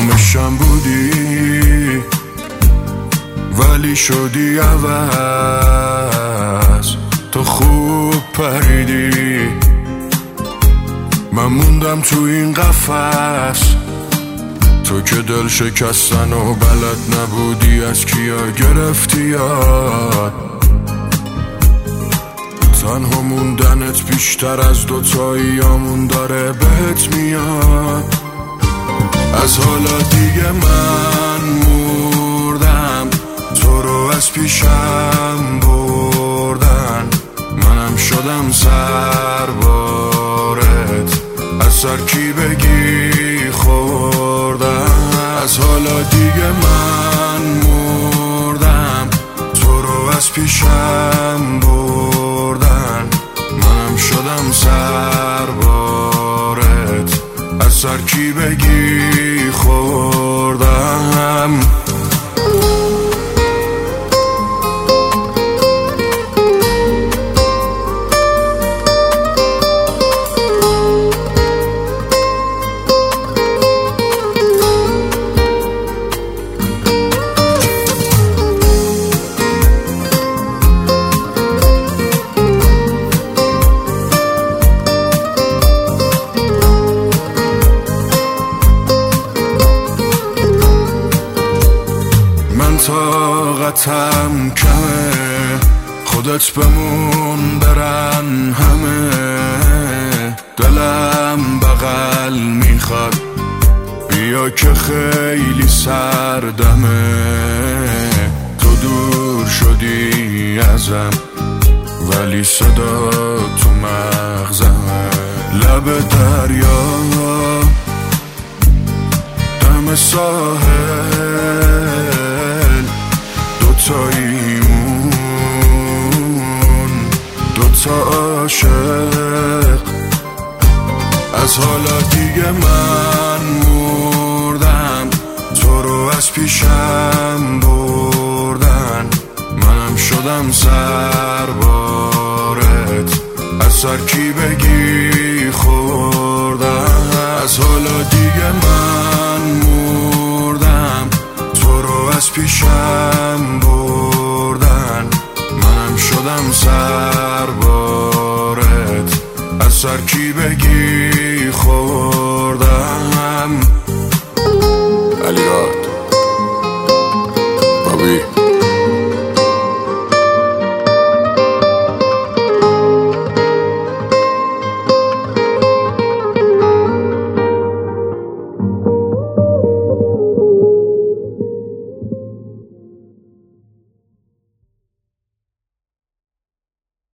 آرامشم بودی ولی شدی عوض. تو خوب پریدی من موندم تو این قفس. تو که دل شکستن و بلد نبودی از کیا گرفتی یاد. تنها موندنت بیشتر از دوتاییامون داره بهت میاد. از حالا دیگه من مردم، تو رو از پیشم بردن. منم شدم سربارت، از سر کی بگی خوردم. از حالا دیگه من مردم، تو رو از پیشم بردن. منم شدم سربارت، از سر کی بگی خوردم. طاقتم کمه، خودت بمون برن همه. دلم بغل میخواد بیا که خیلی سردمه. تو دور شدی ازم ولی صدا تو مغزمه. لب دریا دم ساحل، دوتاییمون دوتا عاشق. از حالا دیگه من مردم، تو رو از پیشم بردن. منم شدم سربارت، از سر کی بگی خوردم. از حالا دیگه من مردم، تو رو از پیشم بردن. منم شدم سربارت، از سر کی بگی خوردم.